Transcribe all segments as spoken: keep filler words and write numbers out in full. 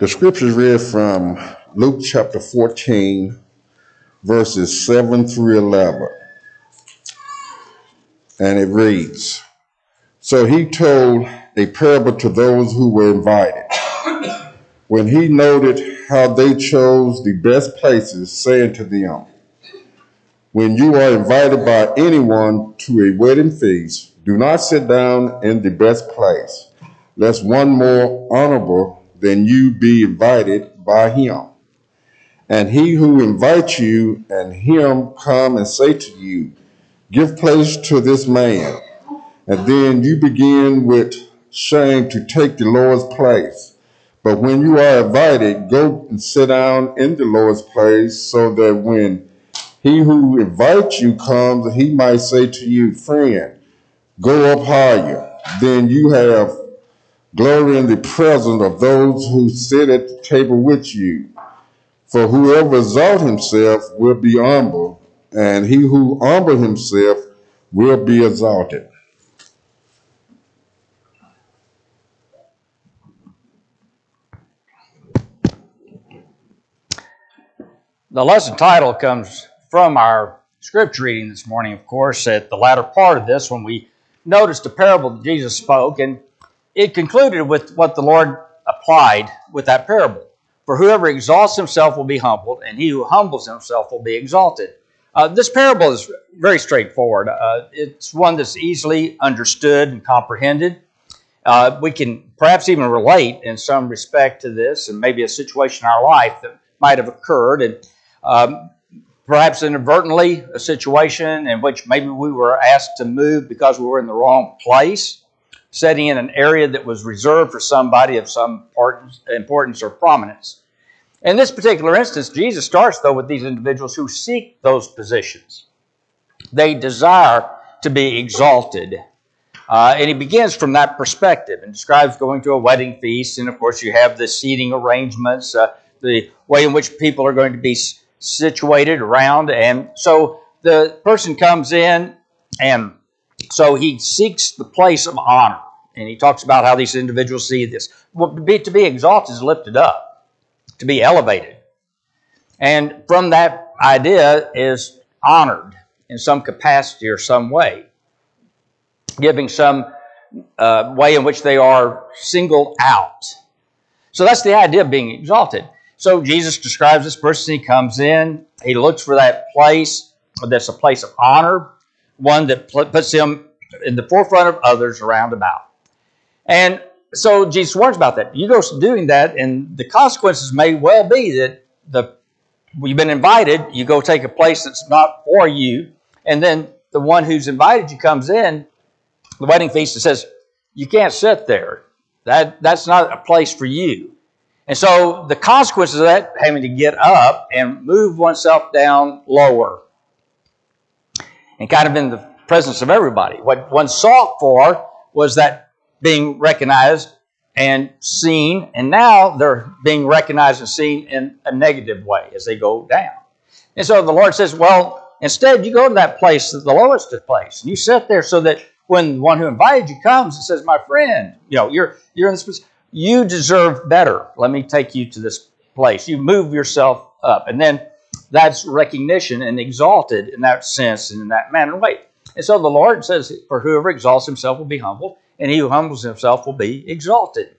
The scriptures read from Luke chapter fourteen, verses seven through eleven. And it reads, "So he told a parable to those who were invited. When he noted how they chose the best places, saying to them, 'When you are invited by anyone to a wedding feast, do not sit down in the best place, lest one more honorable than you be invited by him. And he who invites you and him come and say to you, Give place to this man. And then you begin with shame to take the Lord's place. But when you are invited, go and sit down in the Lord's place, so that when he who invites you comes, he might say to you, Friend, go up higher. Then you have glory in the presence of those who sit at the table with you. For whoever exalts himself will be humble, and he who humbles himself will be exalted.'" The lesson title comes from our scripture reading this morning, of course, at the latter part of this, when we noticed the parable that Jesus spoke, and it concluded with what the Lord applied with that parable. For whoever exalts himself will be humbled, and he who humbles himself will be exalted. Uh, this parable is very straightforward. Uh, it's one that's easily understood and comprehended. Uh, we can perhaps even relate in some respect to this, and maybe a situation in our life that might have occurred, and um, perhaps inadvertently a situation in which maybe we were asked to move because we were in the wrong place, setting in an area that was reserved for somebody of some importance or prominence. In this particular instance, Jesus starts, though, with these individuals who seek those positions. They desire to be exalted. Uh, and he begins from that perspective and describes going to a wedding feast. And, of course, you have the seating arrangements, uh, the way in which people are going to be situated around. And so the person comes in, and so he seeks the place of honor. And he talks about how these individuals see this. Well, to be, to be exalted is lifted up, to be elevated. And from that idea is honored in some capacity or some way, giving some uh, way in which they are singled out. So that's the idea of being exalted. So Jesus describes this person. He comes in, he looks for that place that's a place of honor, one that puts him in the forefront of others around about. And so Jesus warns about that. You go doing that, and the consequences may well be that the you've been invited, you go take a place that's not for you, and then the one who's invited you comes in, the wedding feast, and says, you can't sit there. That That's not a place for you. And so the consequences of that, having to get up and move oneself down lower, and kind of in the presence of everybody. What one sought for was that being recognized and seen, and now they're being recognized and seen in a negative way as they go down. And so the Lord says, well, instead you go to that place, the lowest place, and you sit there so that when the one who invited you comes and says, my friend, you know, you're you're in this place, you deserve better. Let me take you to this place. You move yourself up. And then that's recognition and exalted in that sense and in that manner and way. And so the Lord says, for whoever exalts himself will be humbled, and he who humbles himself will be exalted.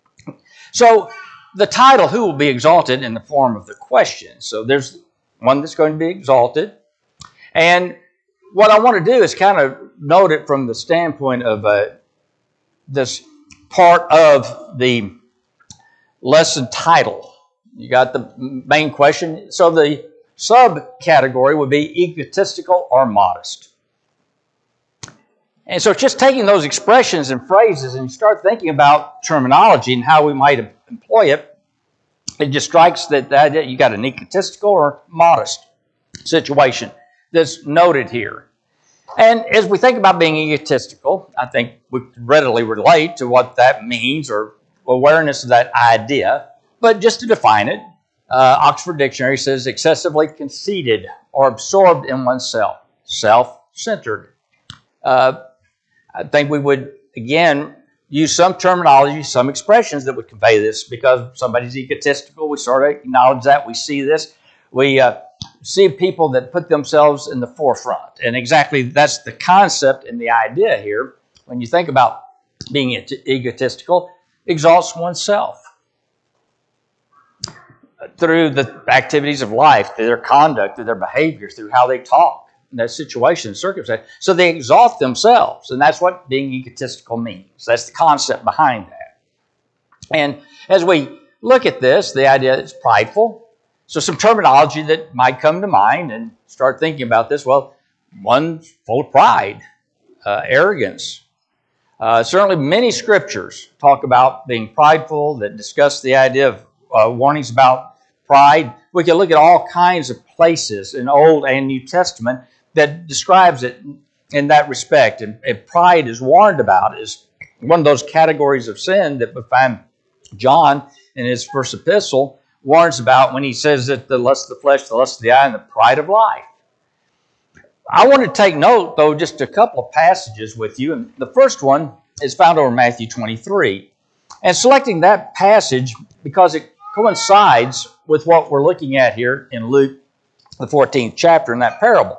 So the title, who will be exalted, in the form of the question. So there's one that's going to be exalted. And what I want to do is kind of note it from the standpoint of uh, this part of the lesson title. You got the main question. So the subcategory would be egotistical or modest. And so just taking those expressions and phrases and start thinking about terminology and how we might employ it, it just strikes that, that you got an egotistical or modest situation that's noted here. And as we think about being egotistical, I think we readily relate to what that means or awareness of that idea. But just to define it, uh, Oxford Dictionary says excessively conceited or absorbed in oneself, self-centered. Uh, I think we would, again, use some terminology, some expressions that would convey this. Because somebody's egotistical, we sort of acknowledge that. We see this. We uh, see people that put themselves in the forefront. And exactly that's the concept and the idea here. When you think about being egotistical, exalts oneself through the activities of life, through their conduct, through their behavior, through how they talk, in that situation, circumstance. So they exalt themselves, and that's what being egotistical means. That's the concept behind that. And as we look at this, the idea is prideful. So some terminology that might come to mind and start thinking about this. Well, one's full of pride, uh, arrogance. Uh, certainly many scriptures talk about being prideful, that discuss the idea of uh, warnings about pride. We can look at all kinds of places in Old and New Testament that describes it in that respect. And, and pride is warned about as one of those categories of sin that we find John in his first epistle warns about when he says that the lust of the flesh, the lust of the eye, and the pride of life. I want to take note, though, just a couple of passages with you. And the first one is found over Matthew twenty-three. And selecting that passage because it coincides with what we're looking at here in Luke, the fourteenth chapter, in that parable.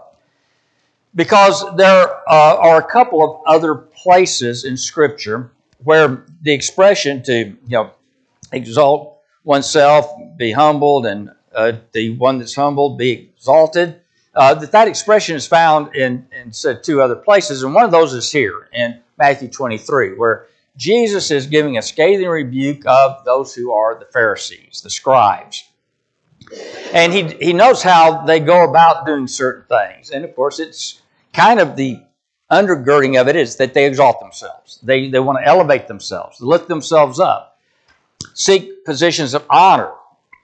Because there uh, are a couple of other places in Scripture where the expression to, you know, exalt oneself, be humbled, and uh, the one that's humbled be exalted, uh, that that expression is found in, in said two other places. And one of those is here in Matthew twenty-three, where Jesus is giving a scathing rebuke of those who are the Pharisees, the scribes. And he, he knows how they go about doing certain things. And of course, it's kind of the undergirding of it is that they exalt themselves. They, they want to elevate themselves, lift themselves up, seek positions of honor.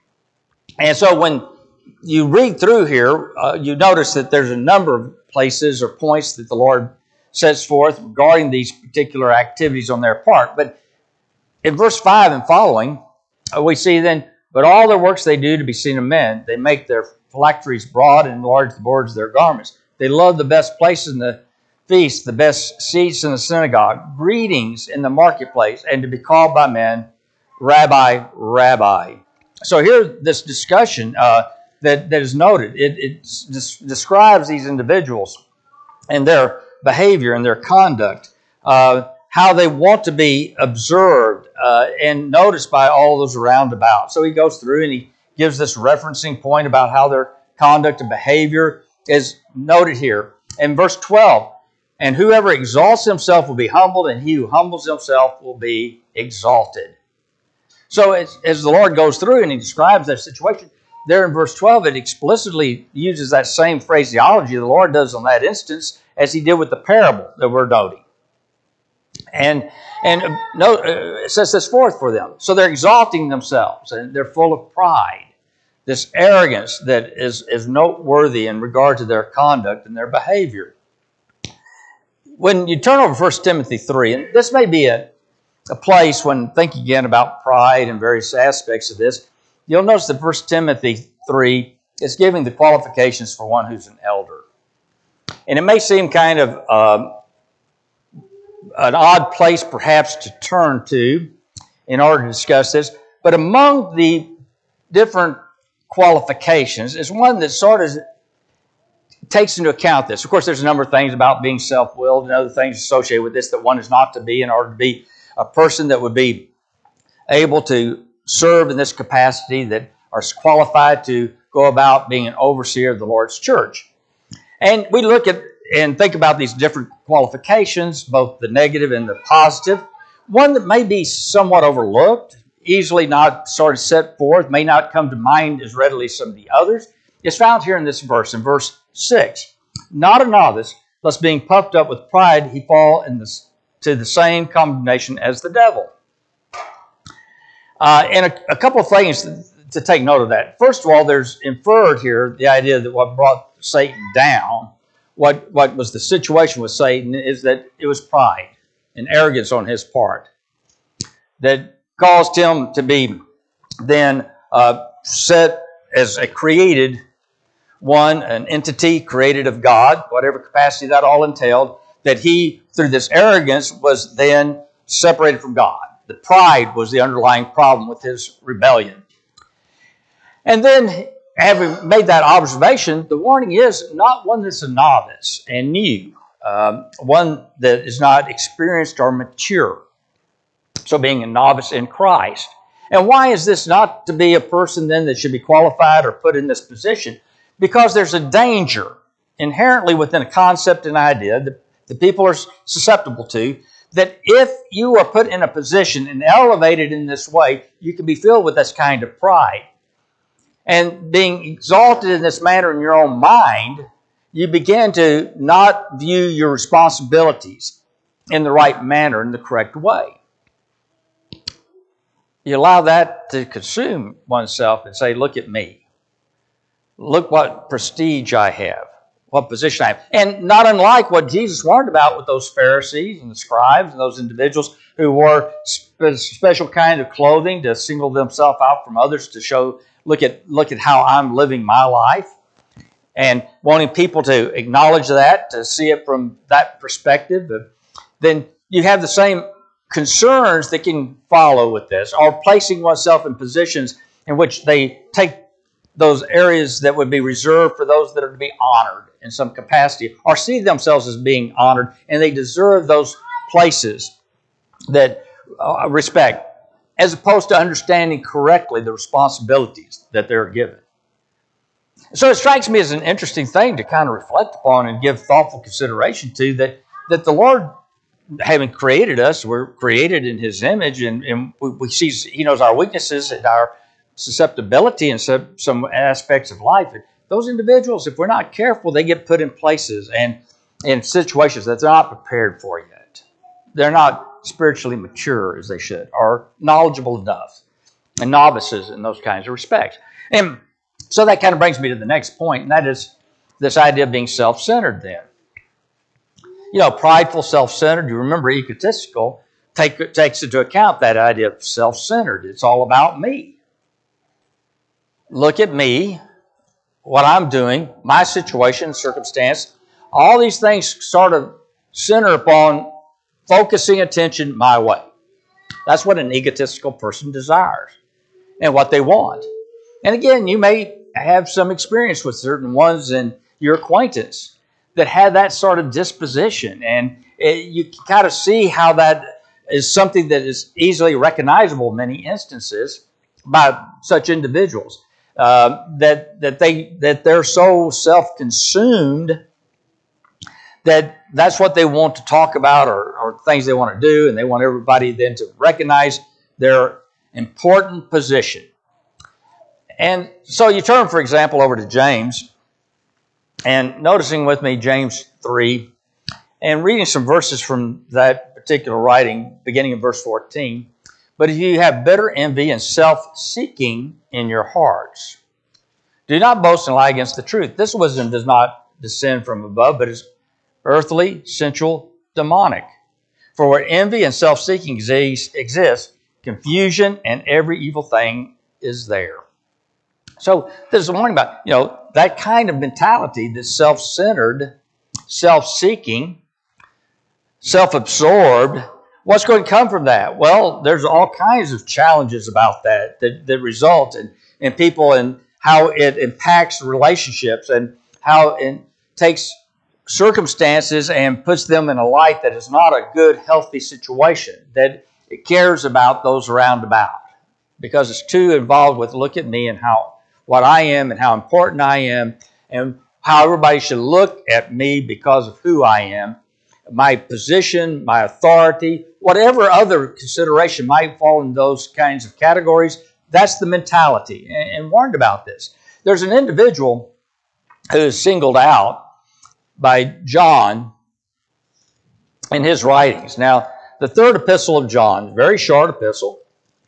And so when you read through here, uh, you notice that there's a number of places or points that the Lord sets forth regarding these particular activities on their part. But in verse five and following, uh, we see then, but all their works they do to be seen of men, they make their phylacteries broad and enlarge the borders of their garments. They love the best places in the feast, the best seats in the synagogue, greetings in the marketplace, and to be called by men, Rabbi, Rabbi. So here, this discussion uh, that, that is noted, it, it des- describes these individuals and their behavior and their conduct, uh, how they want to be observed uh, and noticed by all those around about. So he goes through and he gives this referencing point about how their conduct and behavior is noted here. In verse twelve, and whoever exalts himself will be humbled, and he who humbles himself will be exalted. So as, as the Lord goes through and he describes that situation, there in verse twelve, it explicitly uses that same phraseology the Lord does on that instance as he did with the parable that we're noting. And and uh, no, uh, it says this forth for them. So they're exalting themselves, and they're full of pride, this arrogance that is, is noteworthy in regard to their conduct and their behavior. When you turn over First Timothy three, and this may be a, a place when thinking again about pride and various aspects of this, you'll notice that First Timothy three is giving the qualifications for one who's an elder. And it may seem kind of um, an odd place perhaps to turn to in order to discuss this, but among the different qualifications is one that sort of takes into account this. Of course, there's a number of things about being self-willed and other things associated with this that one is not to be in order to be a person that would be able to serve in this capacity, that are qualified to go about being an overseer of the Lord's church. And we look at and think about these different qualifications, both the negative and the positive. One that may be somewhat overlooked, easily not sort of set forth, may not come to mind as readily as some of the others, is found here in this verse, in verse six. Not a novice, lest being puffed up with pride, he fall in this, to the same condemnation as the devil. Uh, and a, a couple of things to, to take note of that. First of all, there's inferred here the idea that what brought Satan down, what, what was the situation with Satan, is that it was pride and arrogance on his part that caused him to be then uh, set as a created one, an entity created of God, whatever capacity that all entailed, that he, through this arrogance, was then separated from God. The pride was the underlying problem with his rebellion. And then, having made that observation, the warning is not one that's a novice and new, um, one that is not experienced or mature. So being a novice in Christ. And why is this not to be a person then that should be qualified or put in this position? Because there's a danger inherently within a concept and idea that the people are susceptible to, that if you are put in a position and elevated in this way, you can be filled with this kind of pride. And being exalted in this manner in your own mind, you begin to not view your responsibilities in the right manner, in the correct way. You allow that to consume oneself and say, look at me. Look what prestige I have, what position I have. And not unlike what Jesus warned about with those Pharisees and the scribes and those individuals who wore spe- special kind of clothing to single themselves out from others to show, look at, look at how I'm living my life. And wanting people to acknowledge that, to see it from that perspective, then you have the same concerns that can follow with this, or placing oneself in positions in which they take those areas that would be reserved for those that are to be honored in some capacity, or see themselves as being honored, and they deserve those places that uh, respect, as opposed to understanding correctly the responsibilities that they're given. So it strikes me as an interesting thing to kind of reflect upon and give thoughtful consideration to, that, that the Lord, having created us, we're created in His image, and, and we, we see He knows our weaknesses and our susceptibility in some, some aspects of life. And those individuals, if we're not careful, they get put in places and in situations that they're not prepared for yet. They're not spiritually mature as they should, or knowledgeable enough, and novices in those kinds of respects. And so that kind of brings me to the next point, and that is this idea of being self-centered then. You know, prideful, self-centered, you remember egotistical, take, takes into account that idea of self-centered. It's all about me. Look at me, what I'm doing, my situation, circumstance. All these things sort of center upon focusing attention my way. That's what an egotistical person desires and what they want. And again, you may have some experience with certain ones in your acquaintance that have that sort of disposition. And it, you can kind of see how that is something that is easily recognizable in many instances by such individuals. Uh, that that they that they're so self-consumed that that's what they want to talk about, or, or things they want to do, and they want everybody then to recognize their important position. And so you turn, for example, over to James, and noticing with me James three, and reading some verses from that particular writing, beginning in verse fourteen. But if you have bitter envy and self-seeking in your hearts, do not boast and lie against the truth. This wisdom does not descend from above, but is earthly, sensual, demonic. For where envy and self-seeking exist, confusion and every evil thing is there. So there's a warning about, you know, that kind of mentality, this self-centered, self-seeking, self-absorbed. What's going to come from that? Well, there's all kinds of challenges about that that, that result in, in people, and how it impacts relationships, and how it takes circumstances and puts them in a light that is not a good, healthy situation, that it cares about those around about, because it's too involved with look at me and how what I am and how important I am, and how everybody should look at me because of who I am, my position, my authority, whatever other consideration might fall in those kinds of categories. That's the mentality, and, and warned about this. There's an individual who is singled out by John in his writings. Now, the third epistle of John, very short epistle,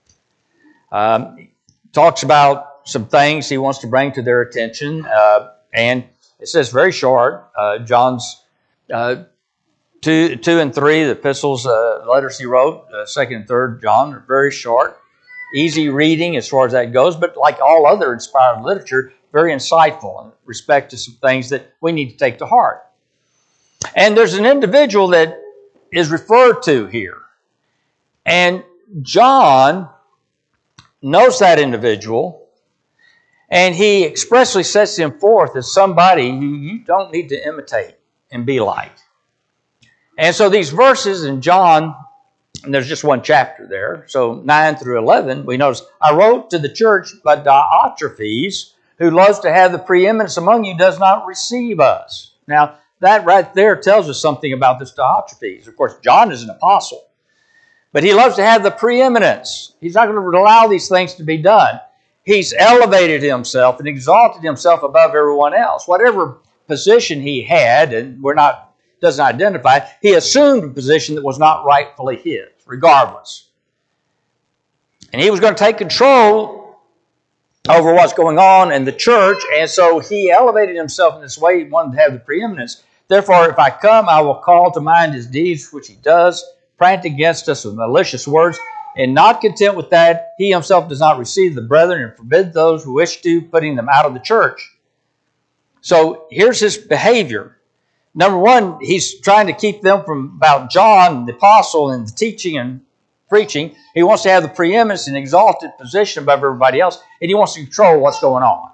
um, talks about some things he wants to bring to their attention, uh, and it says very short. Uh, John's uh, two, two and three, the epistles, uh, letters he wrote, uh, second and third John, are very short, easy reading as far as that goes, but like all other inspired literature, very insightful in respect to some things that we need to take to heart. And there's an individual that is referred to here, And John knows that individual, and he expressly sets him forth as somebody who you don't need to imitate and be like. And so these verses in John, and there's just one chapter there, so nine through eleven, we notice, I wrote to the church, but Diotrephes, who loves to have the preeminence among you, does not receive us. Now, that right there tells us something about this Diotrephes. Of course, John is an apostle, but he loves to have the preeminence. He's not going to allow these things to be done. He's elevated himself and exalted himself above everyone else. Whatever position he had, and we're not doesn't identify, he assumed a position that was not rightfully his, regardless. And he was going to take control over what's going on in the church, and so he elevated himself in this way. He wanted to have the preeminence. Therefore, if I come, I will call to mind his deeds, which he does, prate against us with malicious words, and not content with that, he himself does not receive the brethren and forbid those who wish to, putting them out of the church. So here's his behavior. Number one, he's trying to keep them from about John, the apostle, and the teaching and preaching. He wants to have the preeminence and exalted position above everybody else, and he wants to control what's going on.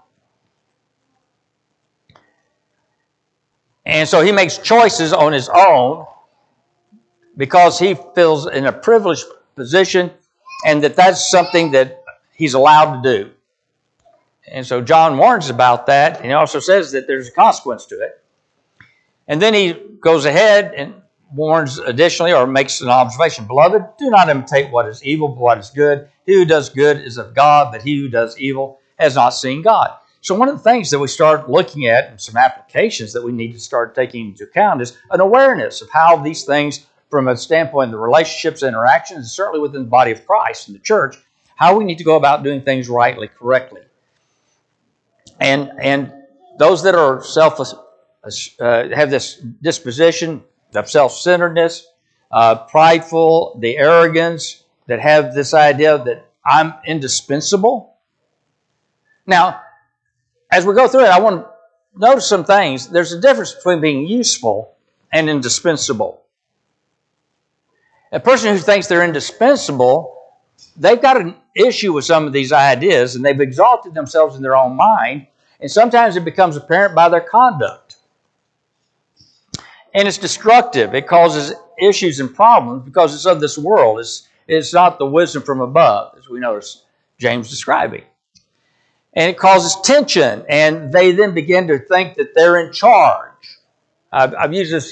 And so he makes choices on his own because he feels in a privileged position and that that's something that he's allowed to do. And so John warns about that, and he also says that there's a consequence to it. And then he goes ahead and warns additionally, or makes an observation. Beloved, do not imitate what is evil, but what is good. He who does good is of God, but he who does evil has not seen God. So one of the things that we start looking at, and some applications that we need to start taking into account, is an awareness of how these things, from a standpoint of the relationships, interactions, and certainly within the body of Christ and the church, how we need to go about doing things rightly, correctly. And, and those that are selfless, Uh, have this disposition of self-centeredness, uh, prideful, the arrogance, that have this idea that I'm indispensable. Now, as we go through it, I want to notice some things. There's a difference between being useful and indispensable. A person who thinks they're indispensable, they've got an issue with some of these ideas, and they've exalted themselves in their own mind, and sometimes it becomes apparent by their conduct. And it's destructive. It causes issues and problems because it's of this world. It's, it's not the wisdom from above, as we notice James describing. And it causes tension, and they then begin to think that they're in charge. I've, I've used this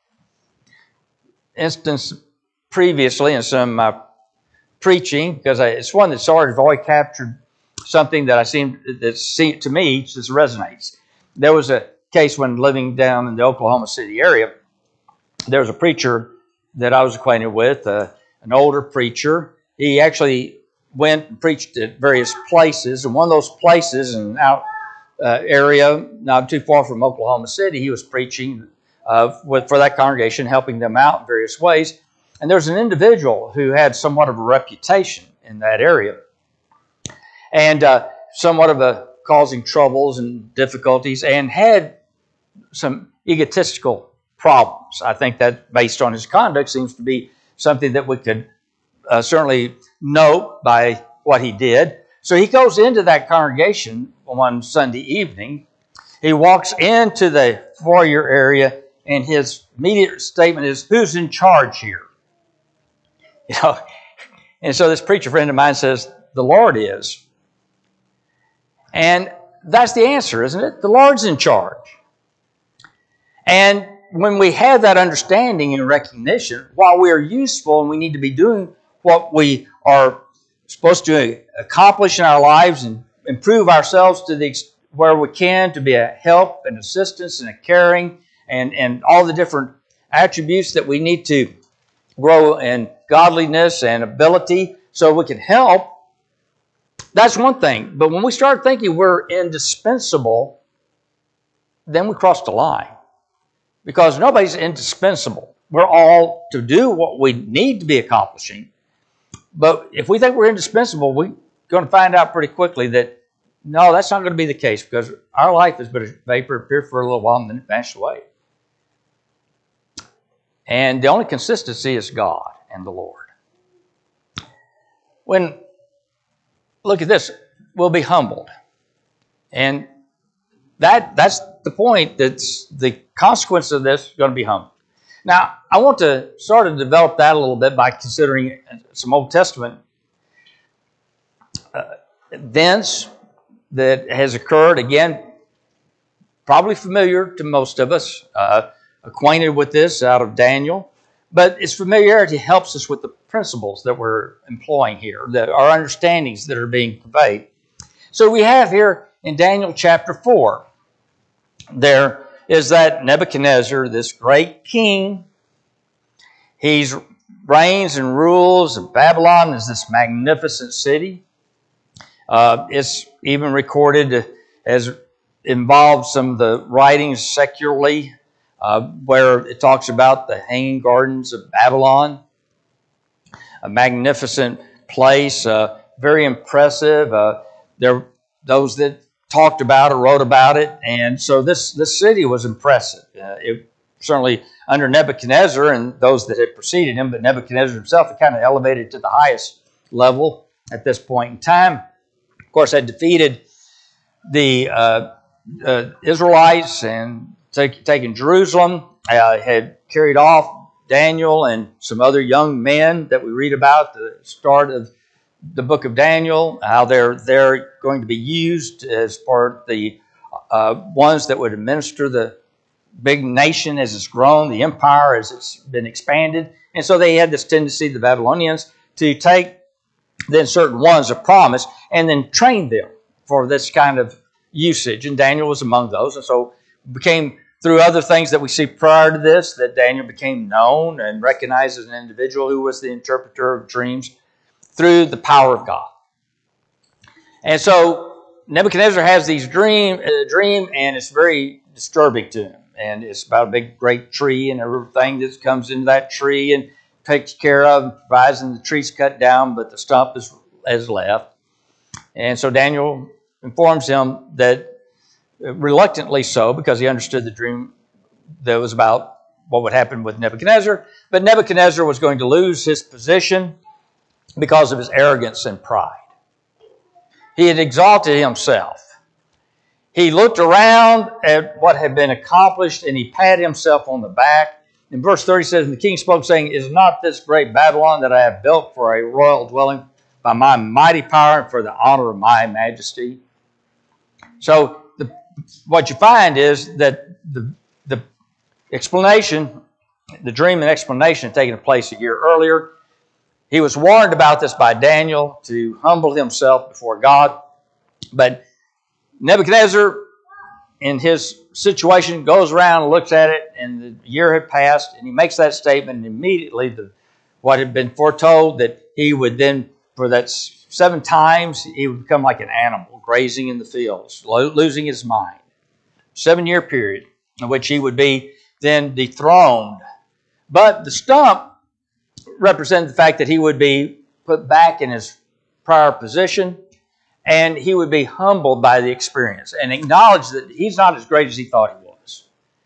instance previously in some uh, preaching because I, it's one that sort of always captured something that I seem that seemed to me just resonates. There was a case when living down in the Oklahoma City area. There was a preacher that I was acquainted with, uh, an older preacher. He actually went and preached at various places, and one of those places in an out uh, area not too far from Oklahoma City, he was preaching uh, with, for that congregation, helping them out in various ways. And there was an individual who had somewhat of a reputation in that area, and uh, somewhat of a causing troubles and difficulties, and had some egotistical problems. I think that, based on his conduct, seems to be something that we could uh, certainly note by what he did. So he goes into that congregation one Sunday evening. He walks into the foyer area, and his immediate statement is, "Who's in charge here?" You know, and so this preacher friend of mine says, "The Lord is." And that's the answer, isn't it? The Lord's in charge. And when we have that understanding and recognition, while we are useful and we need to be doing what we are supposed to accomplish in our lives and improve ourselves to the where we can, to be a help and assistance and a caring and, and all the different attributes that we need to grow in godliness and ability so we can help, that's one thing. But when we start thinking we're indispensable, then we cross the line. Because nobody's indispensable. We're all to do what we need to be accomplishing. But if we think we're indispensable, we're going to find out pretty quickly that, no, that's not going to be the case, because our life is but a vapor, appear for a little while, and then it vanishes away. And the only consistency is God and the Lord. when, look at this, we'll be humbled. And that that's the point. That's the consequence of this is going to be humbled. Now, I want to sort of develop that a little bit by considering some Old Testament uh, events that has occurred. Again, probably familiar to most of us, uh, acquainted with this out of Daniel. But its familiarity helps us with the principles that we're employing here, that our understandings that are being conveyed. So we have here in Daniel chapter four, there is that Nebuchadnezzar, this great king. He reigns and rules, and Babylon is this magnificent city. Uh, it's even recorded as involved some of the writings secularly, uh, where it talks about the hanging gardens of Babylon, a magnificent place, uh, very impressive. Uh, there, those that talked about or wrote about it, and so this this city was impressive. Uh, it certainly under Nebuchadnezzar and those that had preceded him, but Nebuchadnezzar himself had kind of elevated to the highest level at this point in time. Of course, had defeated the uh, uh, Israelites and take, taken Jerusalem, uh, had carried off Daniel and some other young men that we read about at the start of the book of Daniel, how they're, they're going to be used as part of the uh, ones that would administer the big nation as it's grown, the empire as it's been expanded. And so they had this tendency, the Babylonians, to take then certain ones of promise and then train them for this kind of usage. And Daniel was among those. And so it became, through other things that we see prior to this, that Daniel became known and recognized as an individual who was the interpreter of dreams through the power of God. And so Nebuchadnezzar has these dream, uh, dream, and it's very disturbing to him. And it's about a big, great tree and everything that comes into that tree and takes care of and provides, and the tree's cut down, but the stump is, is left. And so Daniel informs him that, reluctantly so, because he understood the dream that was about what would happen with Nebuchadnezzar, but Nebuchadnezzar was going to lose his position because of his arrogance and pride. He had exalted himself. He looked around at what had been accomplished and he patted himself on the back. In verse thirty says, "And the king spoke, saying, Is not this great Babylon that I have built for a royal dwelling by my mighty power and for the honor of my majesty?" So the, what you find is that the, the explanation, the dream and explanation had taken place a year earlier. He was warned about this by Daniel to humble himself before God. But Nebuchadnezzar, in his situation, goes around and looks at it, and the year had passed, and he makes that statement, and immediately the, what had been foretold, that he would then, for that seven times, he would become like an animal, grazing in the fields, lo- losing his mind. Seven-year period in which he would be then dethroned. But the stump represented the fact that he would be put back in his prior position, and he would be humbled by the experience and acknowledge that he's not as great as he thought he was.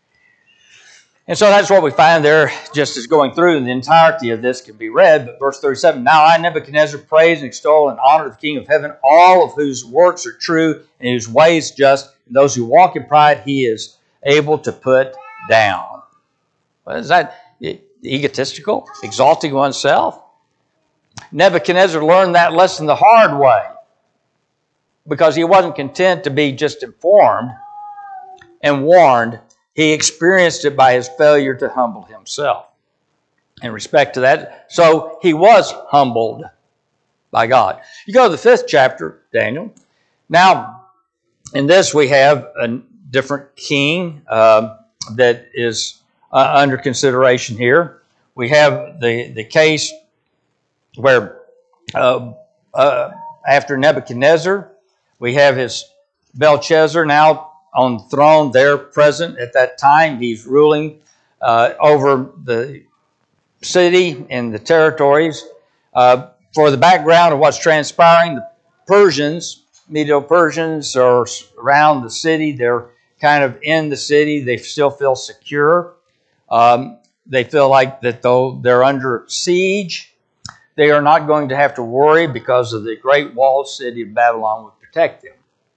And so that's what we find there, just as going through, and the entirety of this can be read. But verse thirty-seven, "Now I, Nebuchadnezzar, praise and extol and honor the King of heaven, all of whose works are true and whose ways just, and those who walk in pride he is able to put down." Well, is that egotistical, exalting oneself? Nebuchadnezzar learned that lesson the hard way, because he wasn't content to be just informed and warned. He experienced it by his failure to humble himself in respect to that. So he was humbled by God. You go to the fifth chapter, Daniel. Now, in this we have a different king uh, that is uh, under consideration here. We have the, the case where uh, uh, after Nebuchadnezzar, we have his Belshazzar now on the throne there present at that time. He's ruling uh, over the city and the territories. Uh, for the background of what's transpiring, the Persians, Medo-Persians, are around the city. They're kind of in the city. They still feel secure. Um, they feel like that though they're under siege, They are not going to have to worry because of the great walled city of Babylon would protect them.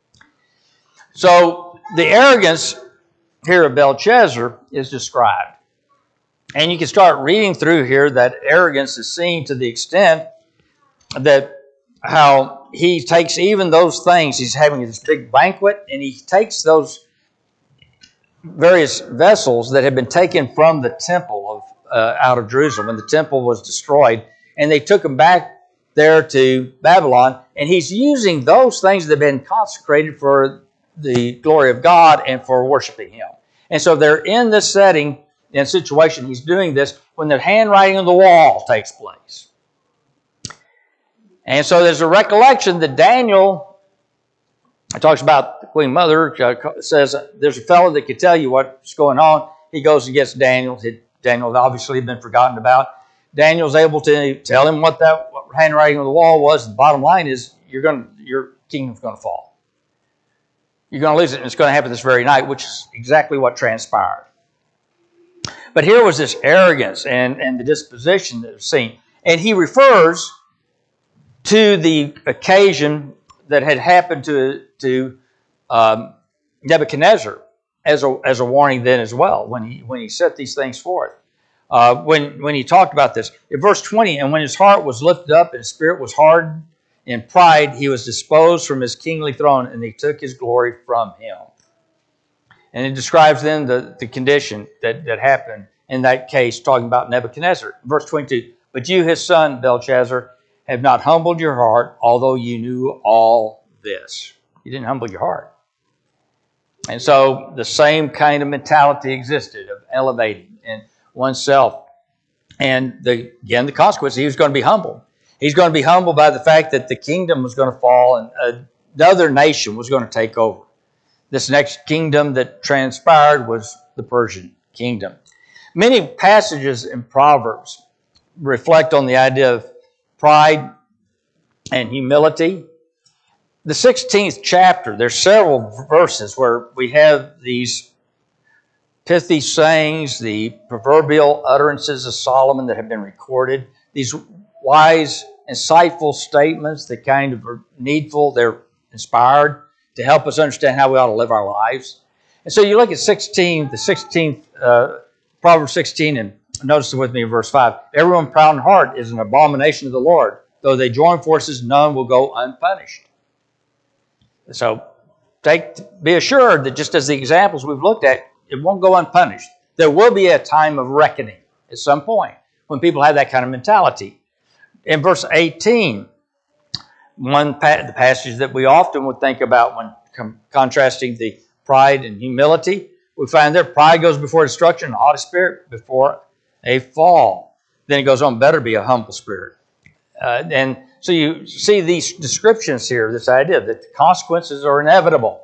So the arrogance here of Belshazzar is described. And you can start reading through here that arrogance is seen to the extent that how he takes even those things. He's having this big banquet, and he takes those various vessels that had been taken from the temple of uh, out of Jerusalem when the temple was destroyed, and they took them back there to Babylon, and he's using those things that have been consecrated for the glory of God and for worshiping Him. And so they're in this setting and situation. He's doing this when the handwriting on the wall takes place. And so there's a recollection that Daniel, it talks about the Queen Mother, uh, says there's a fellow that could tell you what's going on. He goes and gets Daniel. Daniel obviously had been forgotten about. Daniel's able to tell him what that what handwriting on the wall was. The bottom line is you're going to, your kingdom's going to fall. You're going to lose it, and it's going to happen this very night, which is exactly what transpired. But here was this arrogance and, and the disposition that was seen. And he refers to the occasion that had happened to, to um, Nebuchadnezzar as a, as a warning then as well, when he, when he set these things forth. Uh, when, when he talked about this. In verse twenty, and when his heart was lifted up and his spirit was hardened in pride, he was disposed from his kingly throne, and he took his glory from him. And it describes then the, the condition that, that happened in that case, talking about Nebuchadnezzar. Verse twenty-two, but you, his son, Belshazzar, have not humbled your heart, although you knew all this. You didn't humble your heart. And so the same kind of mentality existed of elevating in oneself. And the, again, the consequence, he was going to be humbled. He's going to be humbled by the fact that the kingdom was going to fall and another nation was going to take over. This next kingdom that transpired was the Persian kingdom. Many passages in Proverbs reflect on the idea of pride and humility. The sixteenth chapter, there's several verses where we have these pithy sayings, the proverbial utterances of Solomon that have been recorded, these wise, insightful statements that kind of are needful, they're inspired to help us understand how we ought to live our lives. And so you look at sixteen, the sixteenth, uh, Proverbs sixteen, and notice it with me in verse five. Everyone proud in heart is an abomination of the Lord. Though they join forces, none will go unpunished. So take, be assured that just as the examples we've looked at, it won't go unpunished. There will be a time of reckoning at some point when people have that kind of mentality. In verse eighteen, one pa- the passage that we often would think about when com- contrasting the pride and humility, we find there pride goes before destruction, and a haughty spirit before a fall. Then it goes on, better be a humble spirit. Uh, and so you see these descriptions here, this idea that the consequences are inevitable.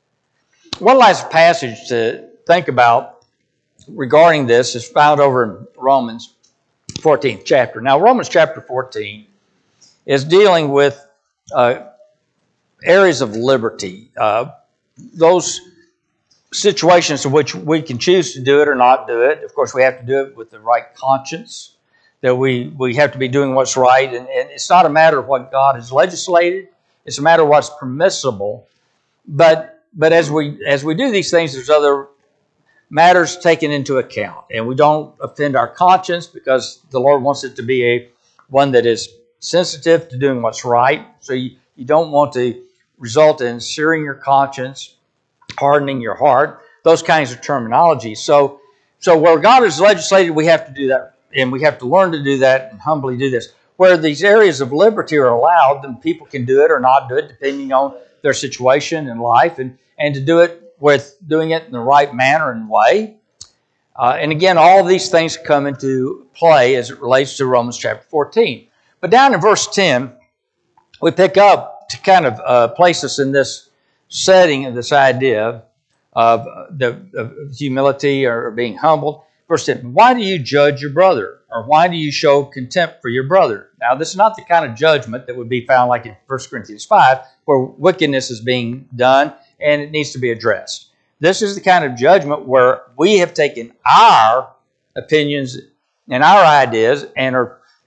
One last passage to think about regarding this is found over in Romans fourteenth chapter. Now, Romans chapter fourteen is dealing with uh, areas of liberty, uh, those situations in which we can choose to do it or not do it. Of course, we have to do it with the right conscience, that we, we have to be doing what's right. And, and it's not a matter of what God has legislated. It's a matter of what's permissible. But but as we as we do these things, there's other matters taken into account. And we don't offend our conscience because the Lord wants it to be a one that is sensitive to doing what's right. So you, you don't want to result in searing your conscience, hardening your heart, those kinds of terminology. So, so where God has legislated, we have to do that, and we have to learn to do that and humbly do this. Where these areas of liberty are allowed, then people can do it or not do it, depending on their situation in life, and, and to do it with doing it in the right manner and way. Uh, and again, all these things come into play as it relates to Romans chapter fourteen. But down in verse ten, we pick up to kind of uh, place us in this setting of this idea of the of humility or being humbled. Verse ten, why do you judge your brother? Or why do you show contempt for your brother? Now, this is not the kind of judgment that would be found like in First Corinthians five, where wickedness is being done and it needs to be addressed. This is the kind of judgment where we have taken our opinions and our ideas and are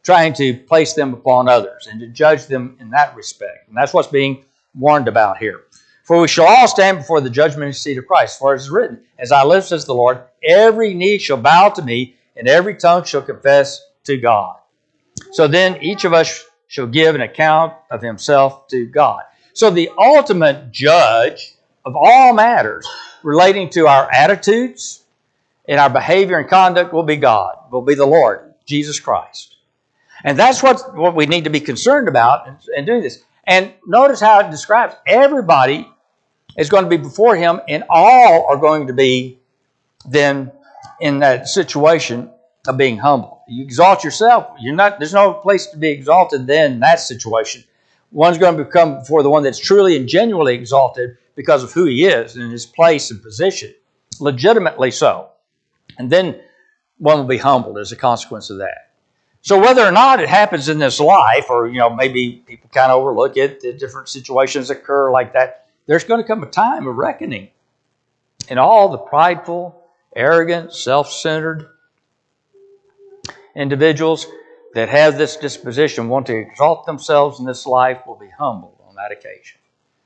trying to place them upon others and to judge them in that respect. And that's what's being warned about here. For we shall all stand before the judgment seat of Christ. For it is written, as I live, says the Lord, every knee shall bow to me, and every tongue shall confess to God. So then each of us shall give an account of himself to God. So the ultimate judge of all matters relating to our attitudes and our behavior and conduct will be God, will be the Lord, Jesus Christ. And that's what, what we need to be concerned about in, in doing this. And notice how it describes everybody is going to be before him, and all are going to be then in that situation of being humble. You exalt yourself. You're not. There's no place to be exalted then in that situation. One's going to become before the one that's truly and genuinely exalted because of who he is and his place and position, legitimately so. And then one will be humbled as a consequence of that. So whether or not it happens in this life, or you know maybe people kind of overlook it, the different situations occur like that, there's going to come a time of reckoning. And all the prideful, arrogant, self-centered individuals that have this disposition, want to exalt themselves in this life, will be humbled on that occasion.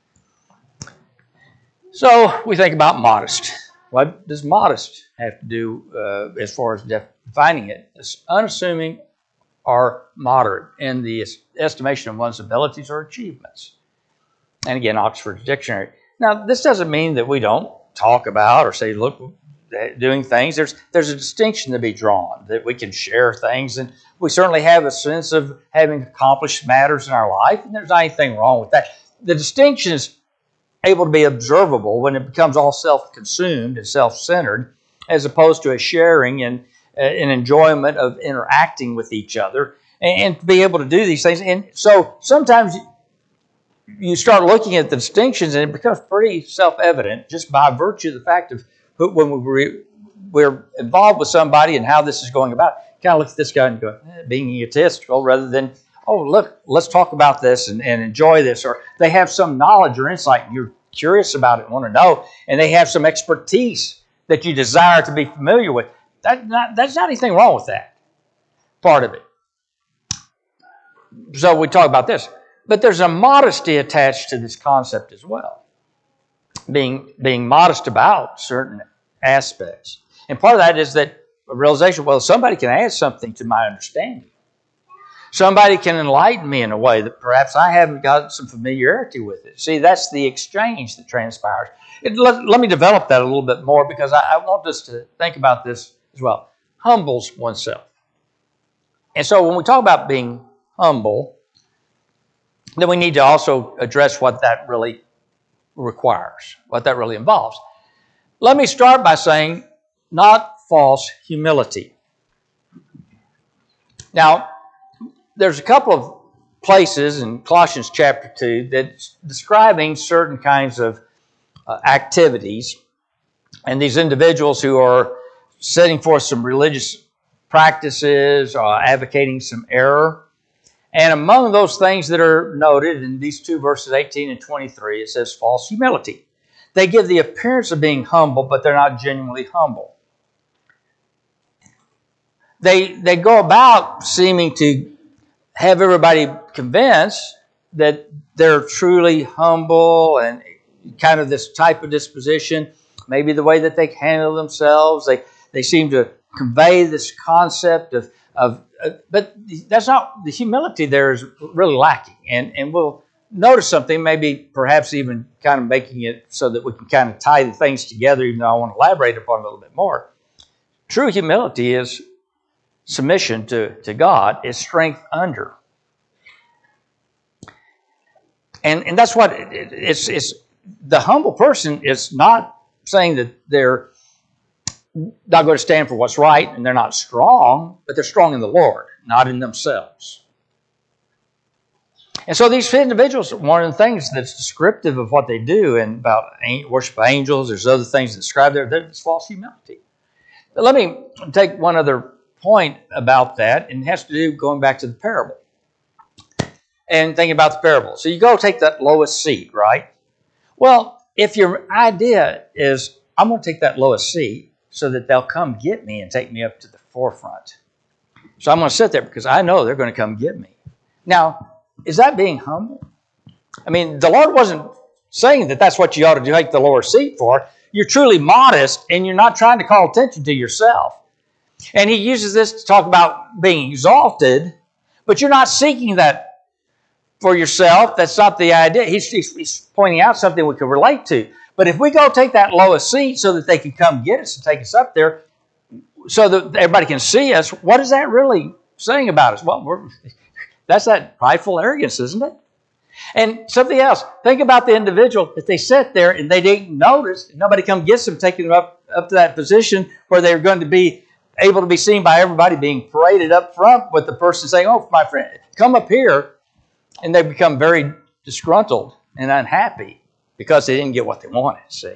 So we think about modest. What does modest have to do uh, as far as defining it? It's unassuming or moderate in the estimation of one's abilities or achievements. And again, Oxford Dictionary. Now, this doesn't mean that we don't talk about or say, look, doing things. There's there's a distinction to be drawn, that we can share things, and we certainly have a sense of having accomplished matters in our life, and there's not anything wrong with that. The distinction is able to be observable when it becomes all self-consumed and self-centered, as opposed to a sharing and uh, an enjoyment of interacting with each other, and, and to be able to do these things. And so sometimes you start looking at the distinctions, and it becomes pretty self-evident just by virtue of the fact of who, when we, we're involved with somebody and how this is going about. Kind of look at this guy and go, eh, being egotistical, rather than, oh, look, let's talk about this and, and enjoy this. Or they have some knowledge or insight, and you're curious about it and want to know, and they have some expertise that you desire to be familiar with. That not, there's not anything wrong with that part of it. So we talk about this. But there's a modesty attached to this concept as well. Being, being modest about certain aspects. And part of that is that a realization, well, somebody can add something to my understanding. Somebody can enlighten me in a way that perhaps I haven't got some familiarity with it. See, that's the exchange that transpires. It, let, let me develop that a little bit more, because I, I want us to think about this as well. Humbles oneself. And so when we talk about being humble, then we need to also address what that really requires, what that really involves. Let me start by saying, not false humility. Now, there's a couple of places in Colossians chapter two that's describing certain kinds of uh, activities, and these individuals who are setting forth some religious practices, uh, advocating some error. And among those things that are noted in these two verses, eighteen and twenty-three, it says false humility. They give the appearance of being humble, but they're not genuinely humble. They, they go about seeming to have everybody convinced that they're truly humble and kind of this type of disposition, maybe the way that they handle themselves. They, they seem to convey this concept of, of uh, but that's not, the humility there is really lacking. And, and we'll notice something, maybe perhaps even kind of making it so that we can kind of tie the things together, even though I want to elaborate upon it a little bit more. True humility is submission to, to God, is strength under. And, and that's what it, it's, it's, the humble person is not saying that they're not going to stand for what's right and they're not strong, but they're strong in the Lord, not in themselves. And so these individuals, one of the things that's descriptive of what they do and about worship of angels, there's other things that describe there, there's false humility. But let me take one other point about that, and it has to do going back to the parable. And thinking about the parable. So you go take that lowest seat, right? Well, if your idea is, I'm going to take that lowest seat so that they'll come get me and take me up to the forefront, So I'm going to sit there because I know they're going to come get me. Now, is that being humble? I mean, the Lord wasn't saying that that's what you ought to take the lower seat for. You're truly modest, and you're not trying to call attention to yourself. And he uses this to talk about being exalted, but you're not seeking that for yourself. That's not the idea. He's, he's, he's pointing out something we can relate to. But if we go take that lowest seat so that they can come get us and take us up there, so that everybody can see us, what is that really saying about us? Well, we're, that's that prideful arrogance, isn't it? And something else, think about the individual. If they sit there and they didn't notice, nobody come gets them, taking them up, up to that position where they're going to be able to be seen by everybody, being paraded up front with the person saying, oh, my friend, come up here. And they become very disgruntled and unhappy because they didn't get what they wanted, see.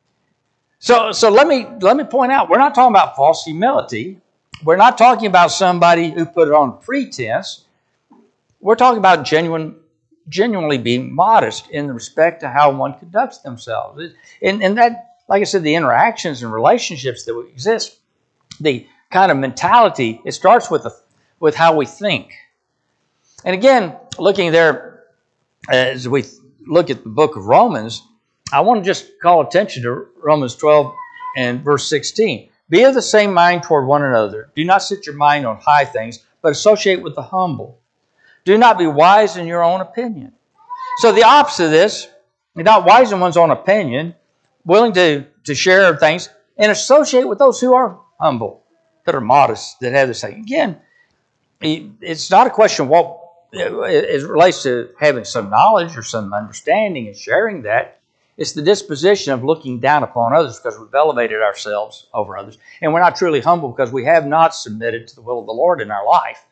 So, so let me let me point out, we're not talking about false humility. We're not talking about somebody who put it on pretense. We're talking about genuine, genuinely being modest in respect to how one conducts themselves. And, and that, like I said, the interactions and relationships that exist, the kind of mentality, it starts with, the, with how we think. And again, looking there, as we look at the book of Romans, I want to just call attention to Romans twelve and verse sixteen. Be of the same mind toward one another. Do not set your mind on high things, but associate with the humble. Do not be wise in your own opinion. So the opposite of this, you're not wise in one's own opinion, willing to, to share things, and associate with those who are humble, that are modest, that have this thing. Again, it's not a question of what it relates to having some knowledge or some understanding and sharing that. It's the disposition of looking down upon others because we've elevated ourselves over others. And we're not truly humble because we have not submitted to the will of the Lord in our life.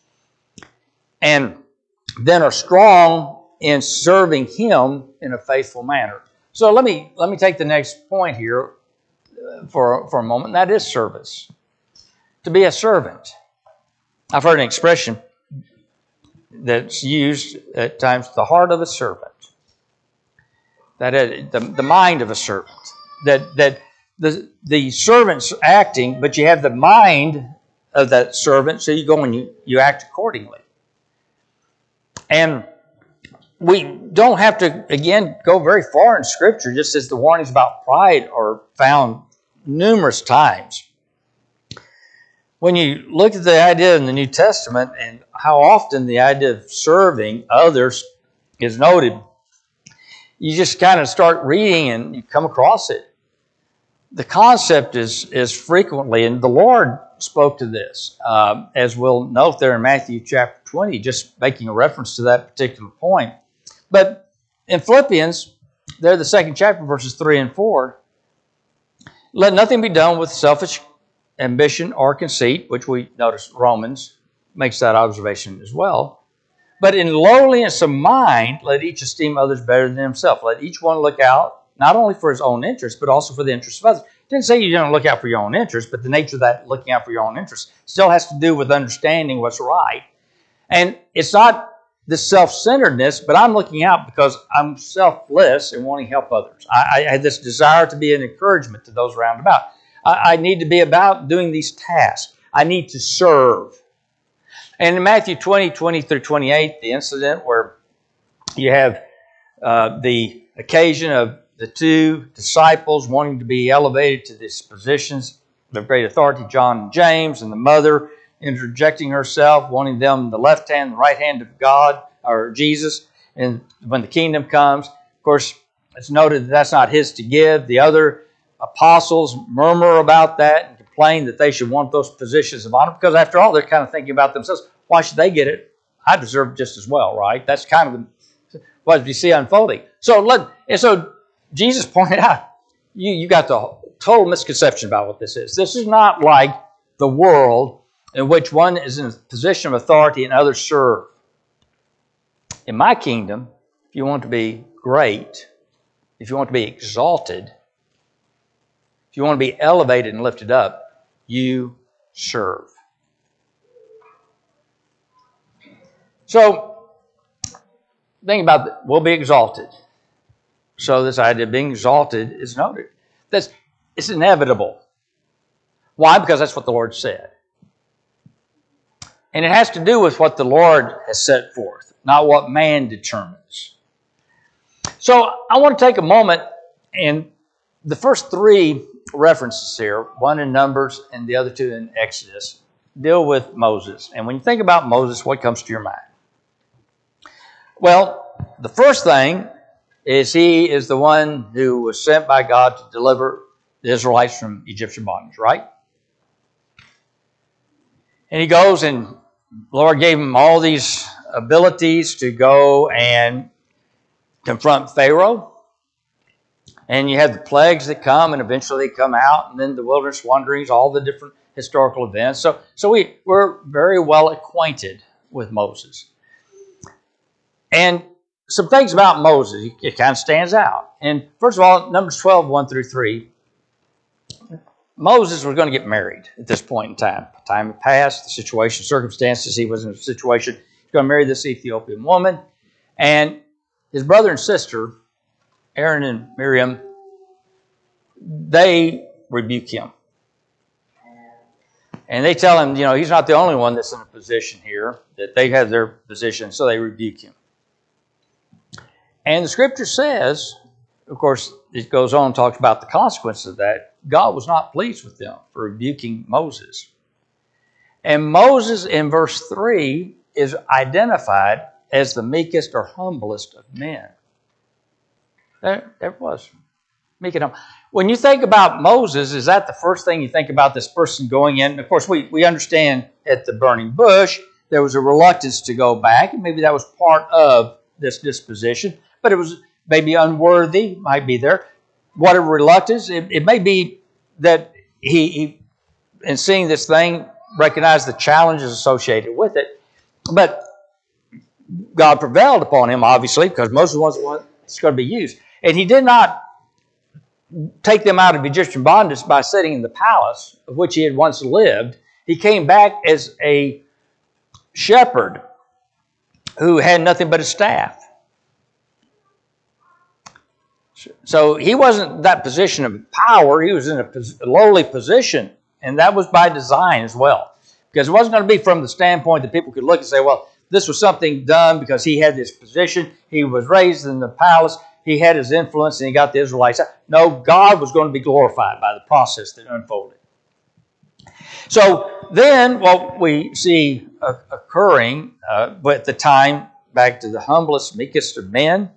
And then are strong in serving Him in a faithful manner. So let me let me take the next point here for, for a moment, and that is service. To be a servant. I've heard an expression that's used at times, the heart of a servant. That is, the, the mind of a servant. That that the the servant's acting, but you have the mind of that servant, so you go and you, you act accordingly. And we don't have to, again, go very far in Scripture, just as the warnings about pride are found numerous times. When you look at the idea in the New Testament and how often the idea of serving others is noted, you just kind of start reading and you come across it. The concept is, is frequently, and the Lord spoke to this, uh, as we'll note there in Matthew chapter twenty, just making a reference to that particular point. But in Philippians, there the second chapter, verses three and four, let nothing be done with selfish ambition or conceit, which we notice Romans makes that observation as well. But in lowliness of mind, let each esteem others better than himself. Let each one look out not only for his own interest, but also for the interests of others. It didn't say you don't look out for your own interest, but the nature of that looking out for your own interest still has to do with understanding what's right. And it's not this self-centeredness, but I'm looking out because I'm selfless and wanting to help others. I, I had this desire to be an encouragement to those around about. I, I need to be about doing these tasks. I need to serve. And in Matthew twenty, twenty through twenty-eight, the incident where you have uh, the occasion of the two disciples wanting to be elevated to these positions of great authority, John and James, and the mother interjecting herself, wanting them the left hand, the right hand of God, or Jesus, and when the kingdom comes. Of course, it's noted that that's not his to give. The other apostles murmur about that and complain that they should want those positions of honor, because after all, they're kind of thinking about themselves. Why should they get it? I deserve it just as well, right? That's kind of the, what you see unfolding. So, let, and so Jesus pointed out, you, you got the total misconception about what this is. This is not like the world in which one is in a position of authority and others serve. In my kingdom, if you want to be great, if you want to be exalted, if you want to be elevated and lifted up, you serve. So, think about that. We'll be exalted. So this idea of being exalted is noted. That's, it's inevitable. Why? Because that's what the Lord said. And it has to do with what the Lord has set forth, not what man determines. So I want to take a moment, and the first three references here, one in Numbers and the other two in Exodus, deal with Moses. And when you think about Moses, what comes to your mind? Well, the first thing is he is the one who was sent by God to deliver the Israelites from Egyptian bondage, right? And he goes, and the Lord gave him all these abilities to go and confront Pharaoh. And you have the plagues that come, and eventually they come out, and then the wilderness wanderings, all the different historical events. So, so we, we're very well acquainted with Moses. And some things about Moses, it kind of stands out. And first of all, Numbers twelve, one through three, Moses was going to get married at this point in time. Time had passed, the situation, circumstances, he was in a situation, he was going to marry this Ethiopian woman. And his brother and sister, Aaron and Miriam, they rebuke him. And they tell him, you know, he's not the only one that's in a position here, that they have their position, so they rebuke him. And the scripture says, of course, it goes on and talks about the consequences of that. God was not pleased with them for rebuking Moses. And Moses in verse three is identified as the meekest or humblest of men. There, there it was. Meek and humble. When you think about Moses, is that the first thing you think about, this person going in? Of course, we, we understand at the burning bush, there was a reluctance to go back, and maybe that was part of this disposition, but it was maybe unworthy, might be there. What a reluctance. It, it may be that he, he, in seeing this thing, recognized the challenges associated with it, but God prevailed upon him, obviously, because Moses was the one that's going to be used. And he did not take them out of Egyptian bondage by sitting in the palace of which he had once lived. He came back as a shepherd who had nothing but a staff. So he wasn't that position of power. He was in a lowly position, and that was by design as well. Because it wasn't going to be from the standpoint that people could look and say, well, this was something done because he had this position. He was raised in the palace. He had his influence, and he got the Israelites out. No, God was going to be glorified by the process that unfolded. So then what we see occurring uh, at the time, back to the humblest, meekest of men,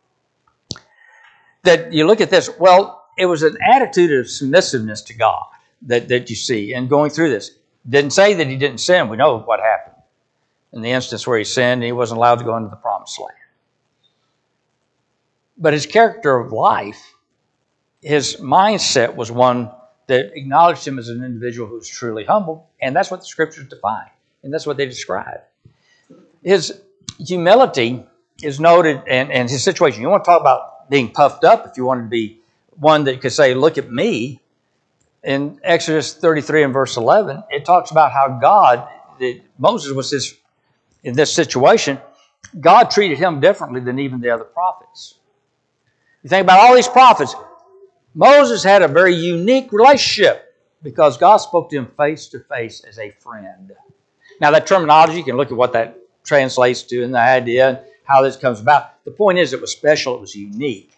that you look at this, well, it was an attitude of submissiveness to God that, that you see in going through this. Didn't say that he didn't sin. We know what happened in the instance where he sinned and he wasn't allowed to go into the promised land. But his character of life, his mindset was one that acknowledged him as an individual who was truly humble, and that's what the scriptures define, and that's what they describe. His humility is noted, and, and his situation. You want to talk about being puffed up, if you wanted to be one that could say, look at me. In Exodus thirty-three and verse eleven, it talks about how God, that Moses was his, in this situation, God treated him differently than even the other prophets. You think about all these prophets, Moses had a very unique relationship because God spoke to him face to face as a friend. Now that terminology, you can look at what that translates to and the idea and how this comes about. The point is, it was special, it was unique.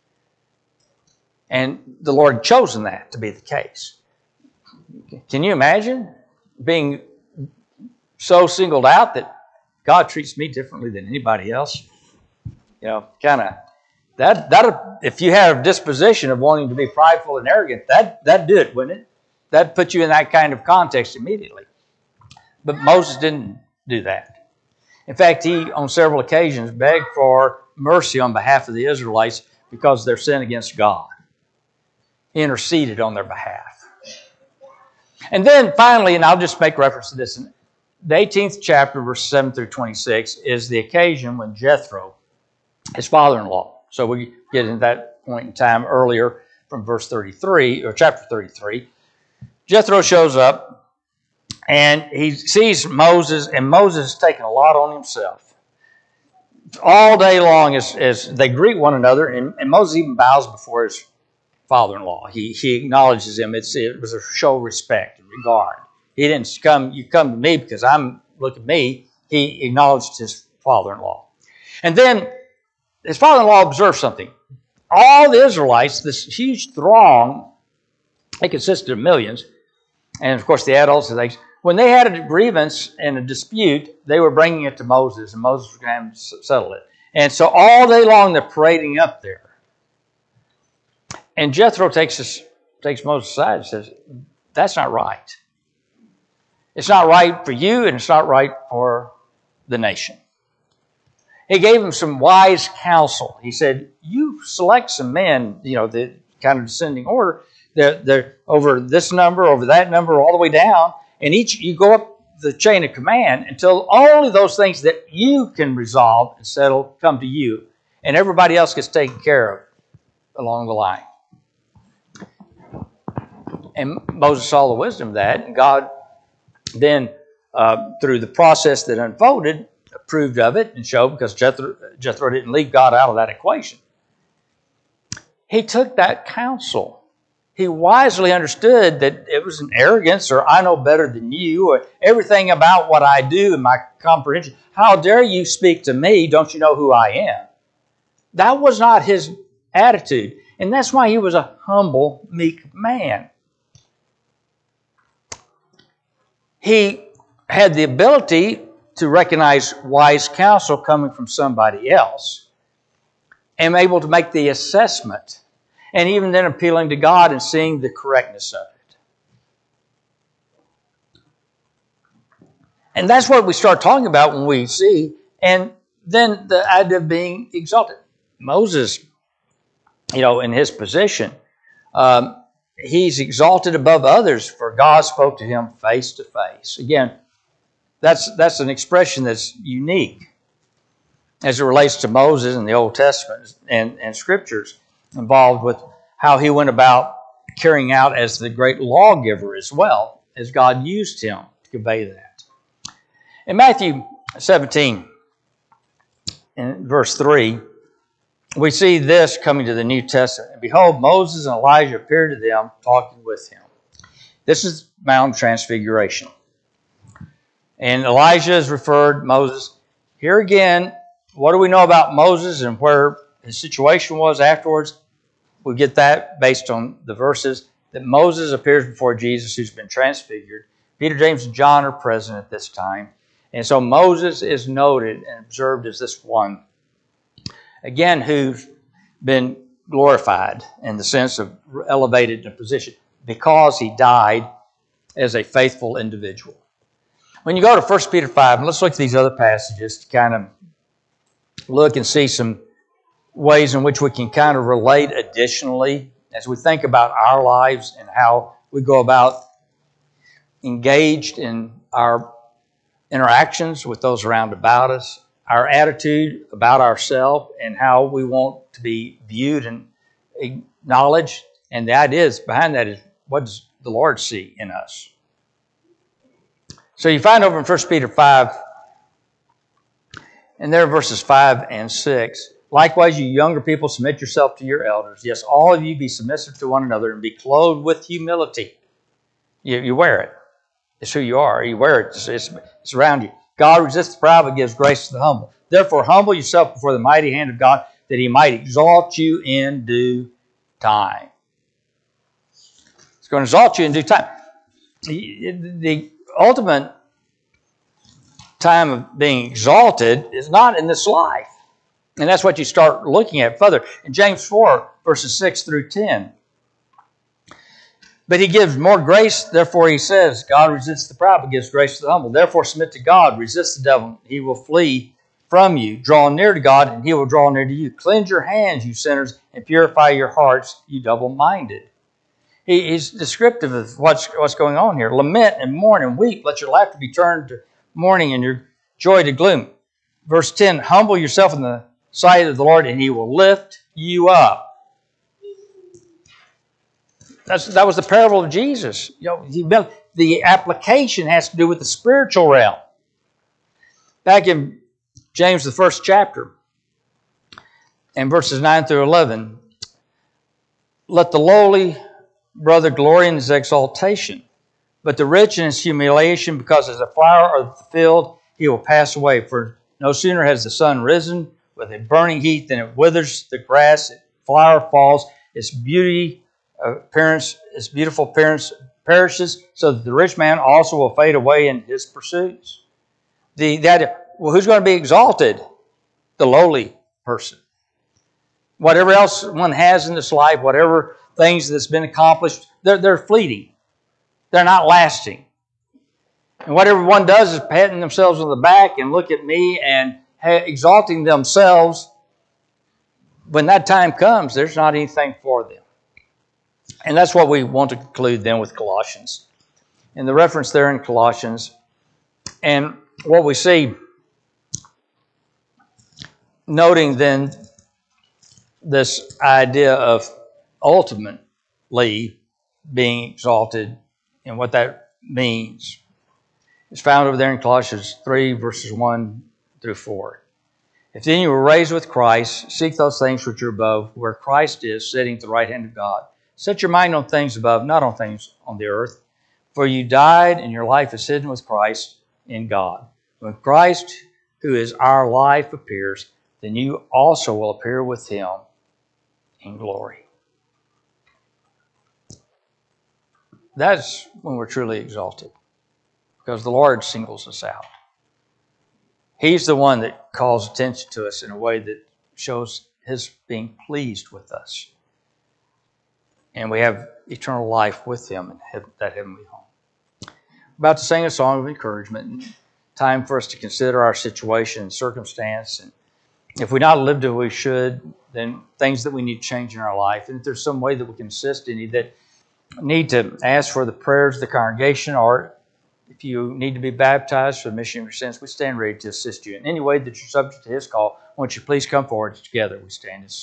And the Lord had chosen that to be the case. Can you imagine being so singled out that God treats me differently than anybody else? You know, kind of, that, that, if you have a disposition of wanting to be prideful and arrogant, that, that'd do it, wouldn't it? That'd put you in that kind of context immediately. But Moses didn't do that. In fact, he, on several occasions, begged for mercy on behalf of the Israelites because of their sin against God. He interceded on their behalf. And then finally, and I'll just make reference to this, in the eighteenth chapter, verse seven through twenty-six, is the occasion when Jethro, his father-in-law, so we get into that point in time earlier from verse thirty-three, or chapter thirty-three, Jethro shows up and he sees Moses, and Moses has taken a lot on himself. All day long as, as they greet one another, and, and Moses even bows before his father-in-law. He, he acknowledges him. It's, it was a show of respect and regard. He didn't come, you come to me because I'm look at me. He acknowledged his father-in-law. And then his father-in-law observed something. All the Israelites, this huge throng, they consisted of millions, and of course the adults and things, when they had a grievance and a dispute, they were bringing it to Moses, and Moses was going to settle it. And so all day long they're parading up there. And Jethro takes us, takes Moses aside and says, that's not right. It's not right for you, and it's not right for the nation. He gave him some wise counsel. He said, you select some men, you know, the kind of descending order, they're, they're over this number, over that number, all the way down, and each you go up the chain of command until only those things that you can resolve and settle come to you, and everybody else gets taken care of along the line. And Moses saw the wisdom of that, and God then, uh, through the process that unfolded, approved of it and showed, because Jethro, Jethro didn't leave God out of that equation. He took that counsel. He wisely understood that it was an arrogance, or I know better than you, or everything about what I do and my comprehension. How dare you speak to me? Don't you know who I am? That was not his attitude. And that's why he was a humble, meek man. He had the ability to recognize wise counsel coming from somebody else and able to make the assessment, and even then appealing to God and seeing the correctness of it. And that's what we start talking about when we see, and then the idea of being exalted. Moses, you know, in his position, um, he's exalted above others, for God spoke to him face to face. Again, that's that's an expression that's unique as it relates to Moses in the Old Testament and, and Scriptures involved with how he went about carrying out as the great lawgiver as well, as God used him to convey that. In Matthew seventeen, in verse three, we see this coming to the New Testament. And behold, Moses and Elijah appeared to them, talking with him. This is Mount Transfiguration. And Elijah is referred, Moses. Here again, what do we know about Moses and where his situation was afterwards? We get that based on the verses that Moses appears before Jesus, who's been transfigured. Peter, James, and John are present at this time. And so Moses is noted and observed as this one, again, who's been glorified in the sense of elevated in a position because he died as a faithful individual. When you go to First Peter five, and let's look at these other passages to kind of look and see some ways in which we can kind of relate additionally as we think about our lives and how we go about engaged in our interactions with those around about us, our attitude about ourselves, and how we want to be viewed and acknowledged. And the idea is behind that is, what does the Lord see in us? So you find over in First Peter five, and there are verses five and six. Likewise, you younger people, submit yourself to your elders. Yes, all of you be submissive to one another and be clothed with humility. You, you wear it. It's who you are. You wear it. It's, it's, it's around you. God resists the proud but gives grace to the humble. Therefore, humble yourself before the mighty hand of God, that he might exalt you in due time. He's going to exalt you in due time. The, the ultimate time of being exalted is not in this life. And that's what you start looking at further. In James four, verses six through ten. But he gives more grace, therefore he says, God resists the proud, but gives grace to the humble. Therefore submit to God, resist the devil, he will flee from you. Draw near to God, and he will draw near to you. Cleanse your hands, you sinners, and purify your hearts, you double-minded. He, he's descriptive of what's, what's going on here. Lament and mourn and weep. Let your laughter be turned to mourning and your joy to gloom. Verse ten, humble yourself in the sight of the Lord, and he will lift you up. That's, that was the parable of Jesus. You know, he built, the application has to do with the spiritual realm. Back in James, the first chapter, and verses nine through eleven, let the lowly brother glory in his exaltation, But the rich in his humiliation, because as a flower of the field, he will pass away. For no sooner has the sun risen with a burning heat than it withers the grass, its flower falls, its beauty appearance, its beautiful appearance perishes, so that the rich man also will fade away in his pursuits. The that well, who's going to be exalted? The lowly person. Whatever else one has in this life, whatever things that's been accomplished, they're, they're fleeting. They're not lasting. And what everyone does is patting themselves on the back and look at me and exalting themselves. When that time comes, there's not anything for them. And that's what we want to conclude then with Colossians. And the reference there in Colossians, and what we see, noting then this idea of ultimately being exalted and what that means is found over there in Colossians three, verses one through four. If then you were raised with Christ, seek those things which are above, where Christ is, sitting at the right hand of God. Set your mind on things above, not on things on the earth. For you died, and your life is hidden with Christ in God. When Christ, who is our life, appears, then you also will appear with him in glory. That's when we're truly exalted, because the Lord singles us out. He's the one that calls attention to us in a way that shows his being pleased with us. And we have eternal life with him in that heavenly home. About to sing a song of encouragement. Time for us to consider our situation and circumstance. And if we not lived as we should, then things that we need to change in our life. And if there's some way that we can assist any that need to ask for the prayers of the congregation, or if you need to be baptized for the remission of your sins, we stand ready to assist you in any way that you're subject to his call. Won't you please come forward together? We stand as